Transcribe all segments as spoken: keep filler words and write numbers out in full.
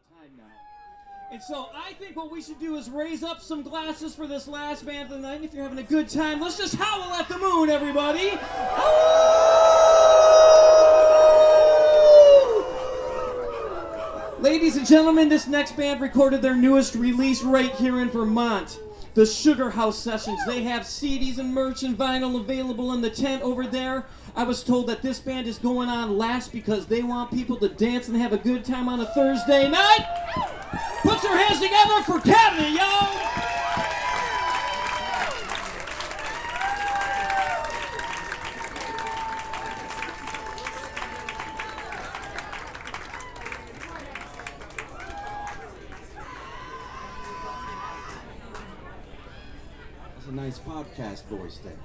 time now. And so I think what we should do is raise up some glasses for this last band of the night. And if you're having a good time, let's just howl at the moon, everybody. Oh! Ladies and gentlemen, this next band recorded their newest release right here in Vermont. The Sugar House Sessions. They have C Ds and merch and vinyl available in the tent over there. I was told that this band is going on last because they want people to dance and have a good time on a Thursday night. Put your hands together for Cabinet, y'all! That's a nice podcast voice there.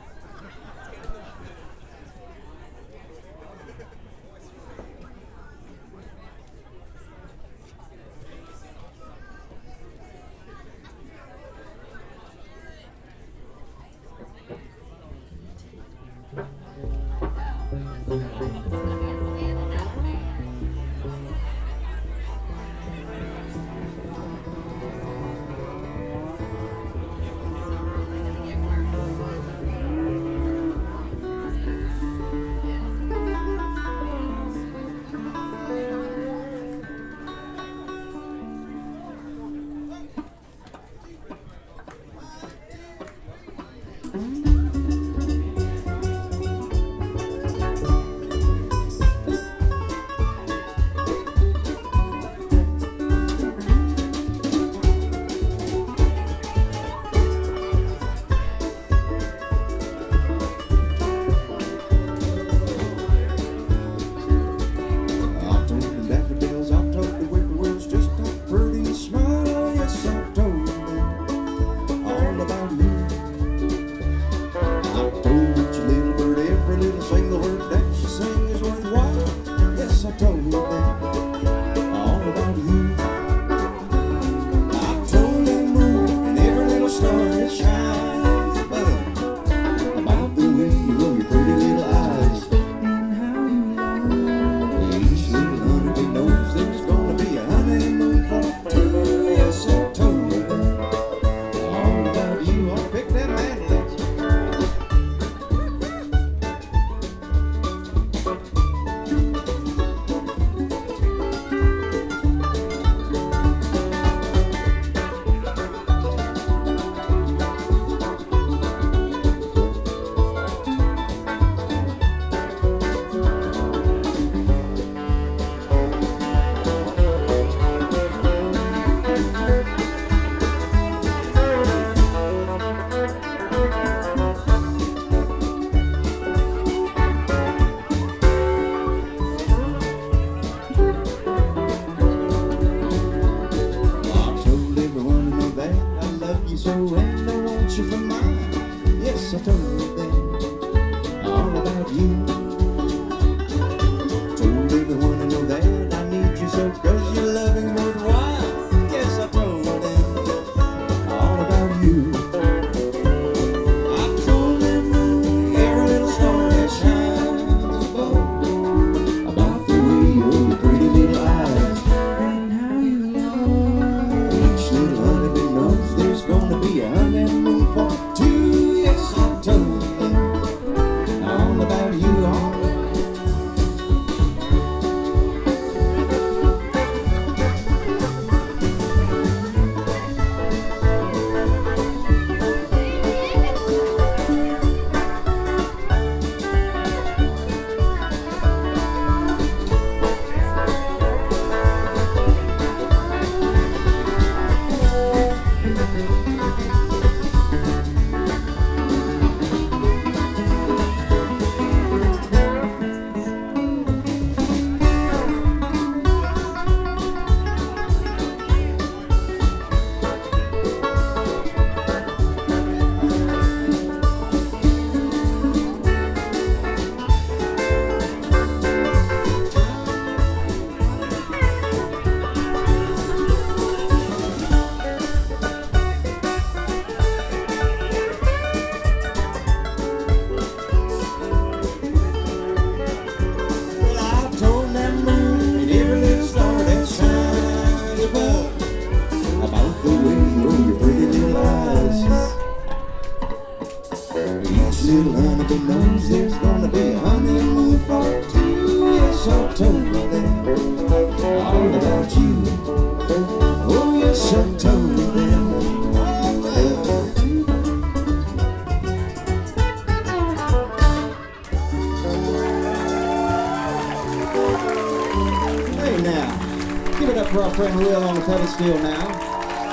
band now. Give it up for our friend Will on the pedestal now.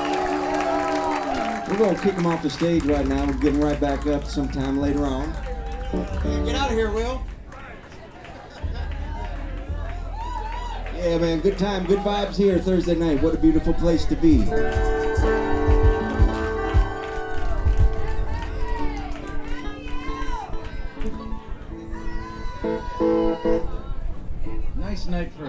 We're going to kick him off the stage right now. We're getting right back up sometime later on. Hey, get out of here, Will. Yeah, man, good time, good vibes here Thursday night. What a beautiful place to be. Nice night for